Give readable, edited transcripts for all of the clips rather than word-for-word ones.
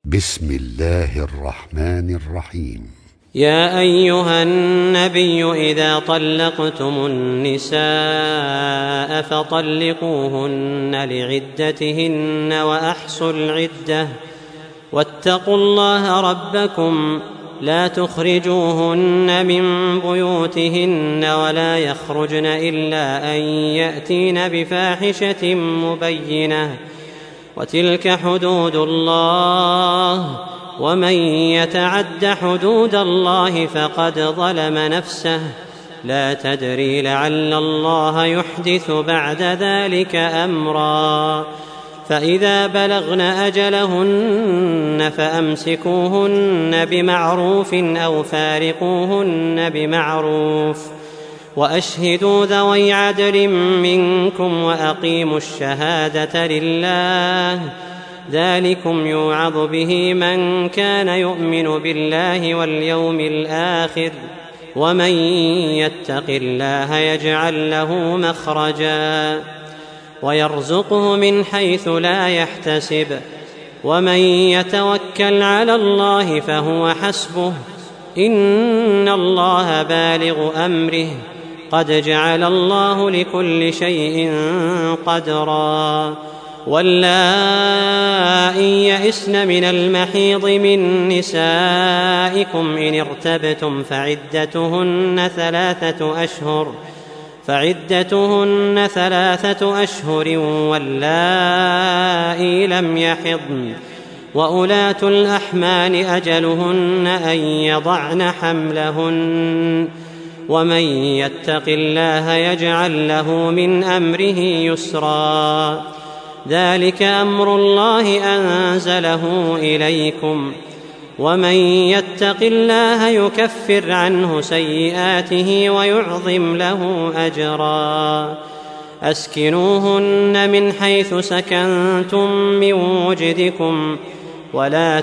بسم الله الرحمن الرحيم. يا أيها النبي إذا طلقتم النساء فطلقوهن لعدتهن وأحصوا العدة واتقوا الله ربكم لا تخرجوهن من بيوتهن ولا يخرجن إلا أن يأتين بفاحشة مبينة وتلك حدود الله ومن يتعد حدود الله فقد ظلم نفسه لا تدري لعل الله يحدث بعد ذلك أمرا فإذا بلغن أجلهن فأمسكوهن بمعروف أو فارقوهن بمعروف وأشهدوا ذوي عدل منكم وأقيموا الشهادة لله ذلكم يوعظ به من كان يؤمن بالله واليوم الآخر ومن يتق الله يجعل له مخرجا ويرزقه من حيث لا يحتسب ومن يتوكل على الله فهو حسبه إن الله بالغ أمره قد جعل الله لكل شيء قدرا واللائي يئسن من المحيض من نسائكم إن ارتبتم فعدتهن ثلاثة أشهر واللائي لم يحضن وأولاة الأحمال أجلهن أن يضعن حملهن ومن يتق الله يجعل له من أمره يسرا ذلك أمر الله أنزله إليكم ومن يتق الله يكفر عنه سيئاته ويعظم له أجرا أسكنوهن من حيث سكنتم من وجدكم ولا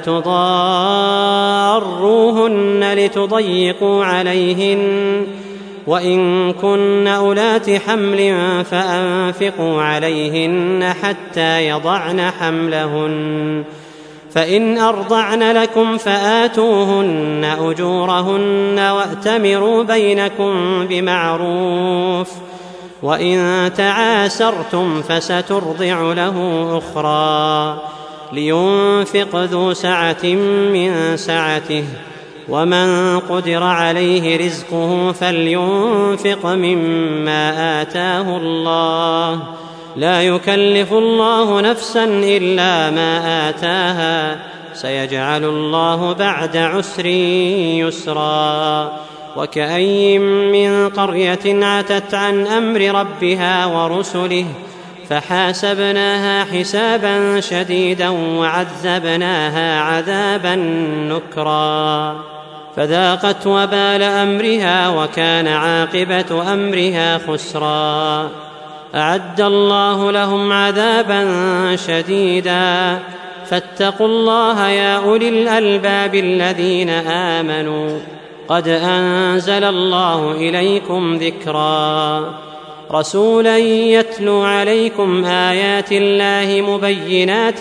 تضاروهن لتضيقوا عليهن وإن كن أولات حمل فأنفقوا عليهن حتى يضعن حملهن فإن أرضعن لكم فآتوهن أجورهن وأتمروا بينكم بمعروف وإن تعاسرتم فسترضع له أخرى لينفق ذو سعة من سعته ومن قدر عليه رزقه فلينفق مما آتاه الله لا يكلف الله نفسا إلا ما آتاها سيجعل الله بعد عسر يسرا وكأي من قرية عتت عن أمر ربها ورسله فحاسبناها حسابا شديدا وعذبناها عذابا نكرا فذاقت وبال أمرها وكان عاقبة أمرها خسرا أعد الله لهم عذابا شديدا فاتقوا الله يا أولي الألباب الذين آمنوا قد أنزل الله إليكم ذكرا رسولا يتلو عليكم آيات الله مبينات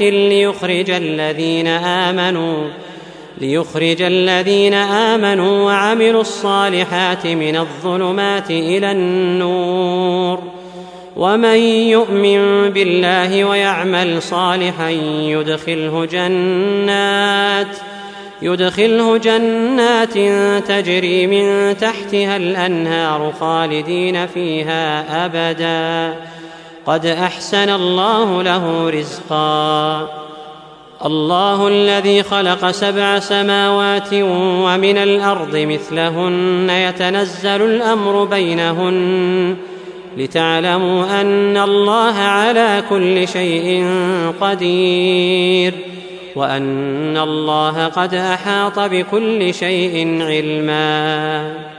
ليخرج الذين آمنوا وعملوا الصالحات من الظلمات إلى النور ومن يؤمن بالله ويعمل صالحا يدخله جنات تجري من تحتها الأنهار خالدين فيها أبدا قد أحسن الله له رزقا الله الذي خلق 7 سماوات ومن الأرض مثلهن يتنزل الأمر بينهن لتعلموا أن الله على كل شيء قدير وأن الله قد أحاط بكل شيء علما